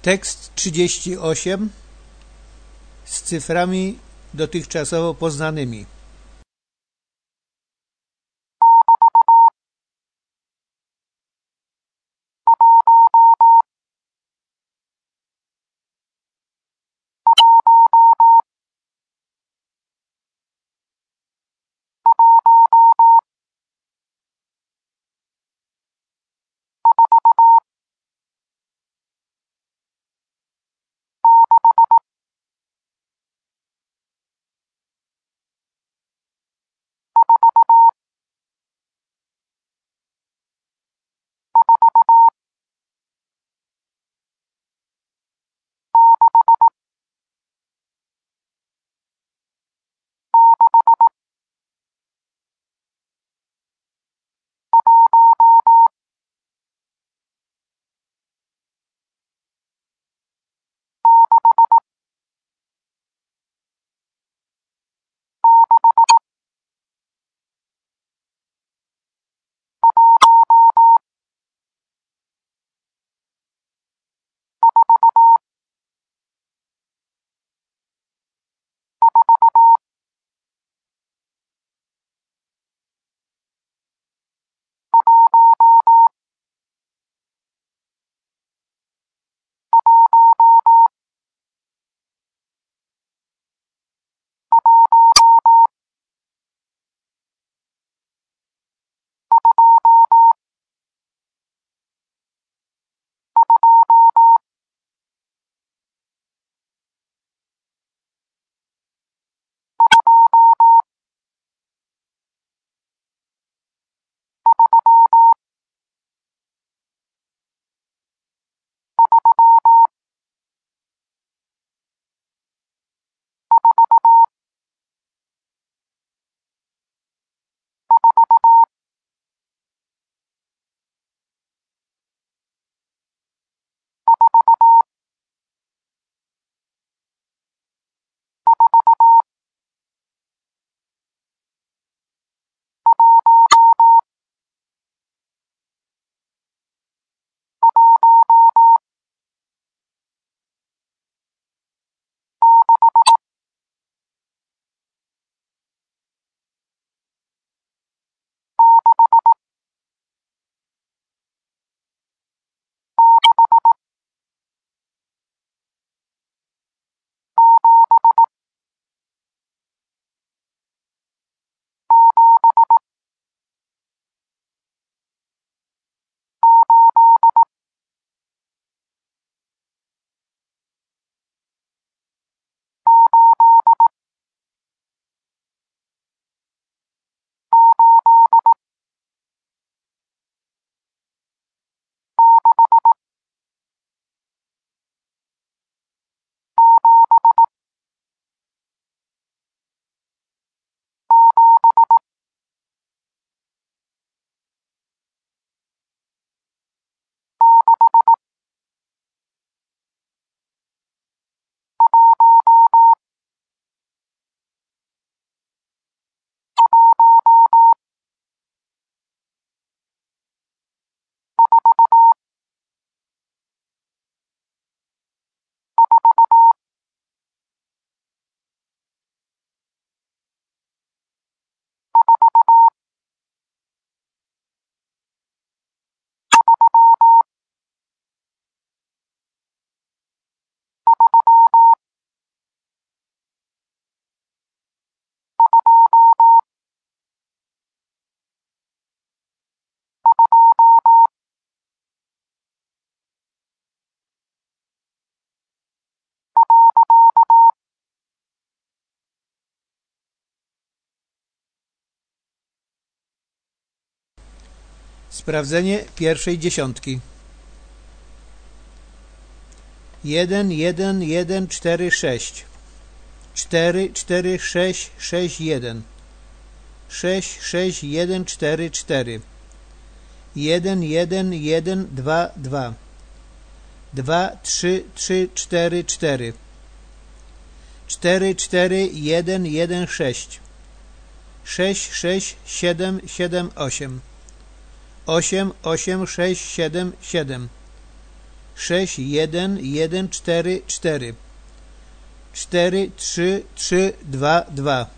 Tekst 38 z cyframi dotychczasowo poznanymi. Sprawdzenie pierwszej dziesiątki. 1, 1, 1, 4, 6 4, 4, 6, 6, 1 6, 6, 1, 4, 4 1, 1, 1, 2, 2 2, 3, 3, 4, 4 4, 4, 1, 1, 6 6, 6, 7, 7, 8 8, 8, 6, 7, 7 6 1 1 4 4 4 3 3 2 2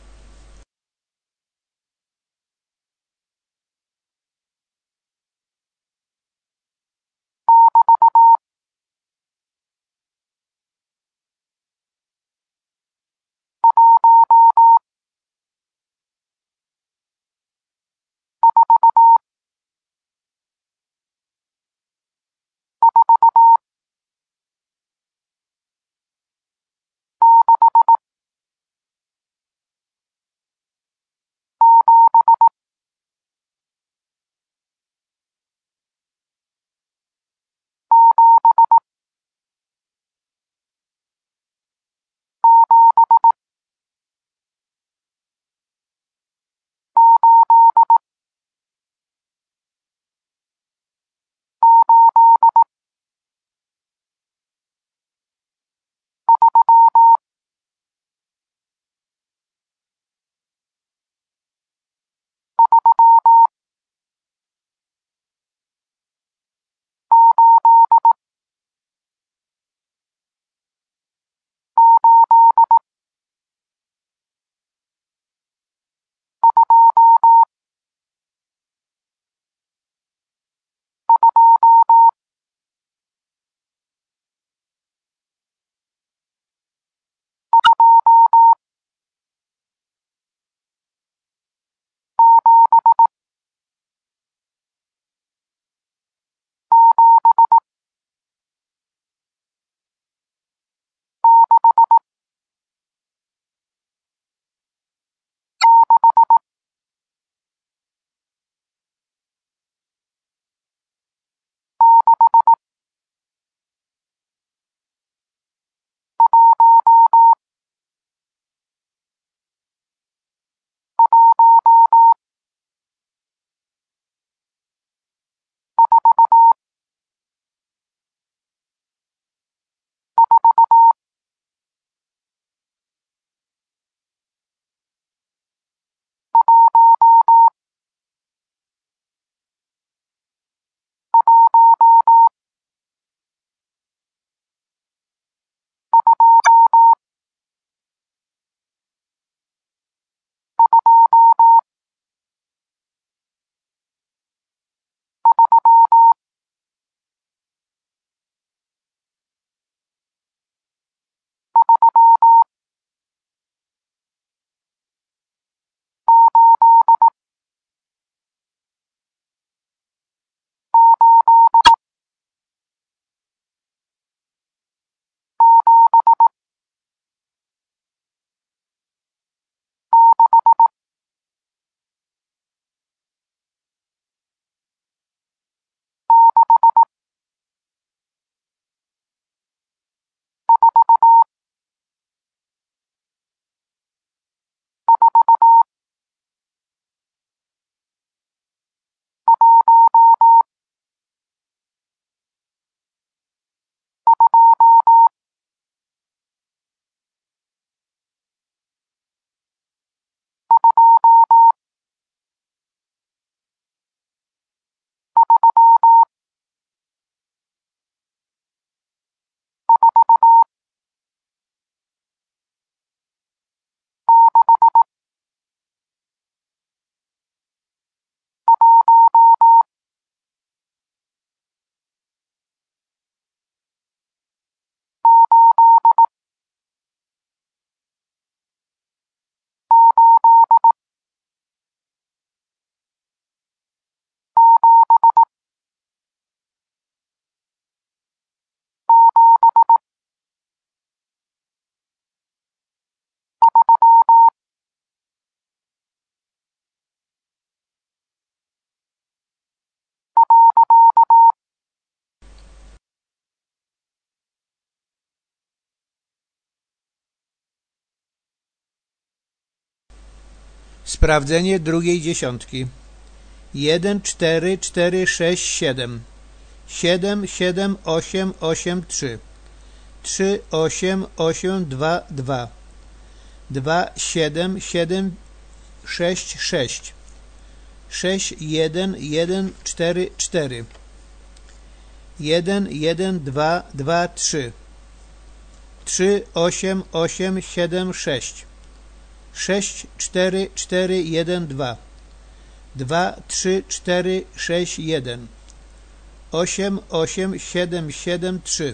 Sprawdzenie drugiej dziesiątki. 1 4 4 6 7 7 7 8 8 3 3 8 8 2 2 2 7 7 6 6 6 1 1 4 4 1, 1, 2, 2, 3, 3, 8, 8, 7, 6, 6, 4, 4, 1, 2, 2, 3, 4, 6, 1, 8, 8, 7, 7, 3.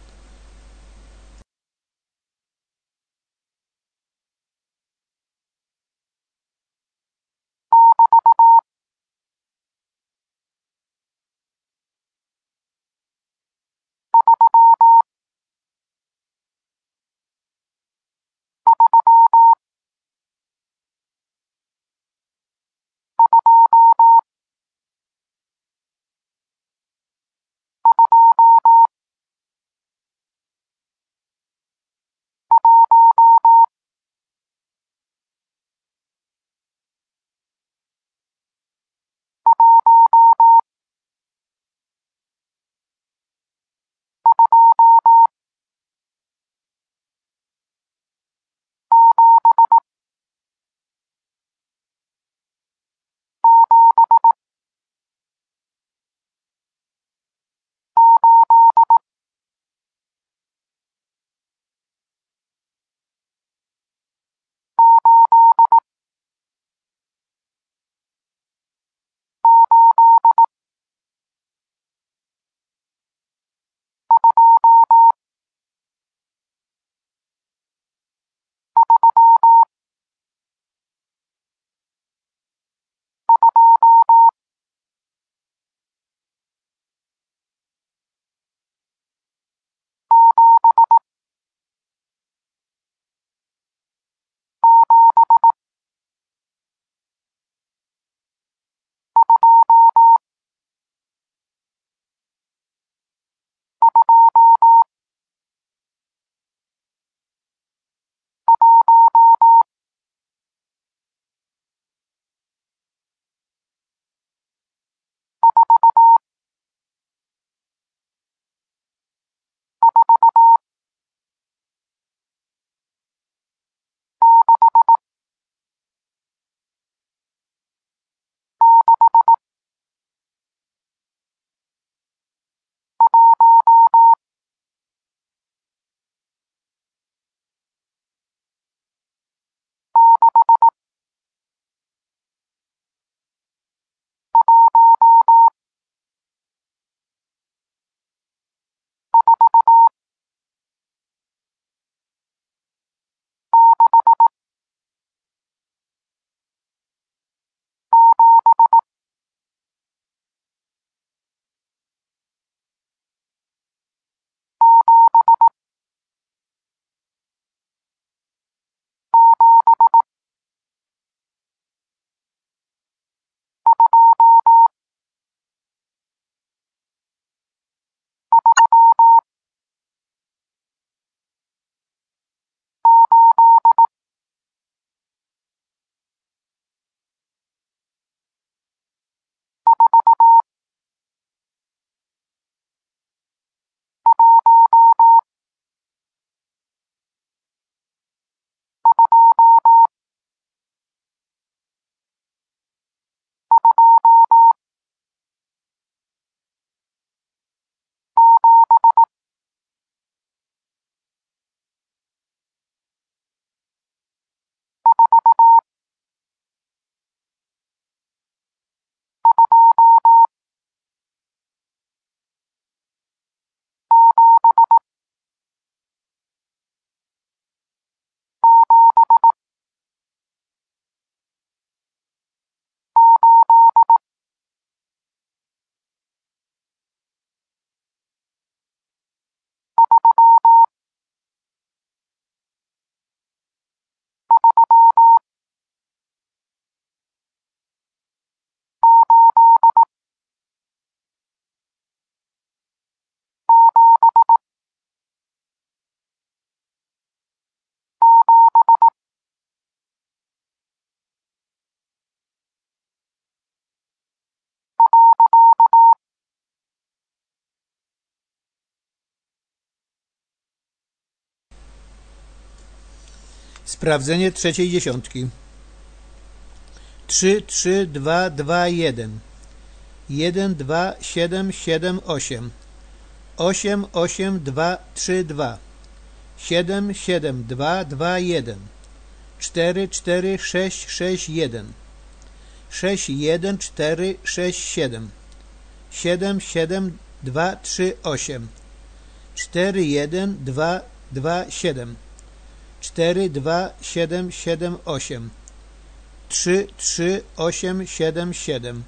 Sprawdzenie trzeciej dziesiątki. 3, 3, 2, 2, 1. 1, 2, 7, 7, 8. 8, 8, 2, 3, 2, 7, 7, 2, 2, 1, 4, 4, 6, 6, 1, 6, 1, 4, 6, 7, 7, 7, 2, 3, 8, 4, 1, 2, 2, 7, 4, 2, 7, 7, 8, 3, 3, 8, 7, 7.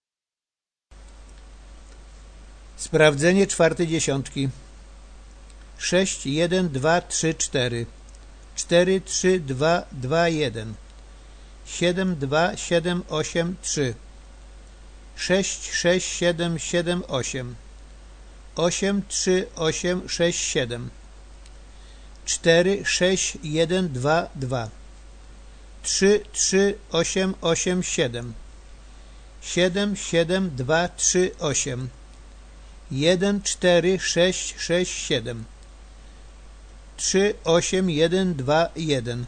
Sprawdzenie czwartej dziesiątki. 6, 1, 2, 3, 4. 4, 3, 2, 2, 1. 7, 2, 7, 8, 3. 6, 6, 7, 7, 8. 8, 3, 8, 6, 7. 4, 6, 1, 2, 2. 3, 3, 8, 8, 7. 7, 7, 2, 3, 8. 1, 4, 6, 6, 7. 3, 8, 1, 2, 1.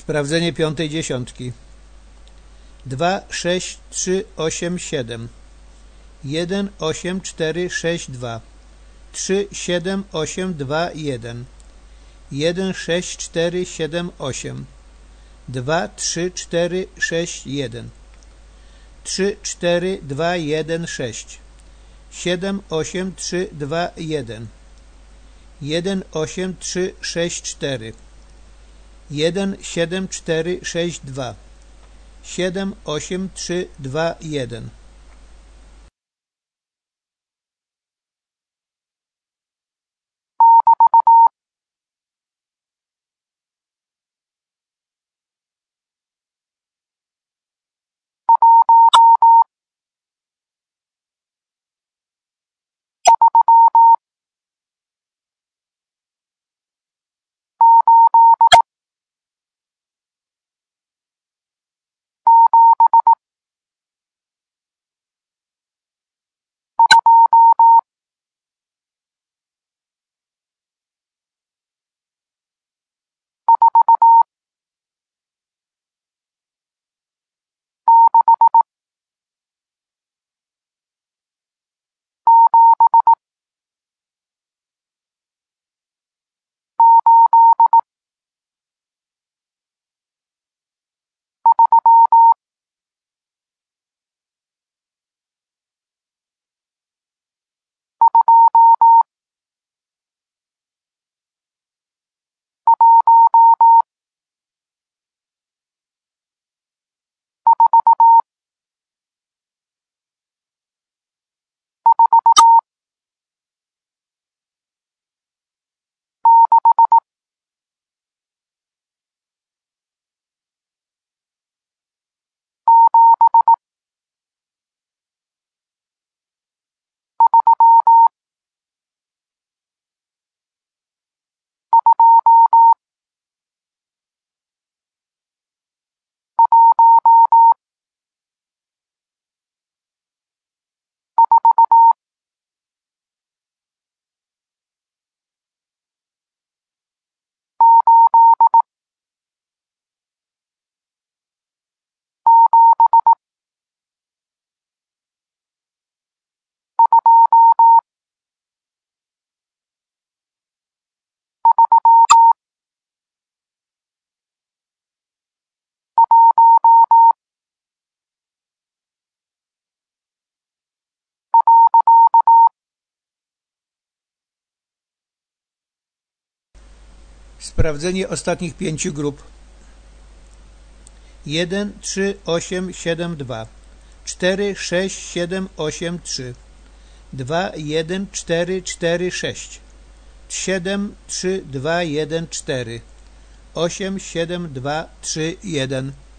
Sprawdzenie piątej dziesiątki. 2, 6, 3, 8, 7. 1, 8, 4, 6, 2. 3, 7, 8, 2, 1. 1, 6, 4, 7, 8. 2, 3, 4, 6, 1. 3, 4, 2, 1, 6. 7, 8, 3, 2, 1. 1, 8, 3, 6, 4. 1, 7, 4, 6, 2. 7, 8, 3, 2, 1. Sprawdzenie ostatnich 5 grup. 1, 3, 8, 7, 2. 4, 6, 7, 8, 3. 2, 1, 4, 4, 6. 7, 3, 2, 1, 4. 8, 7, 2, 3, 1.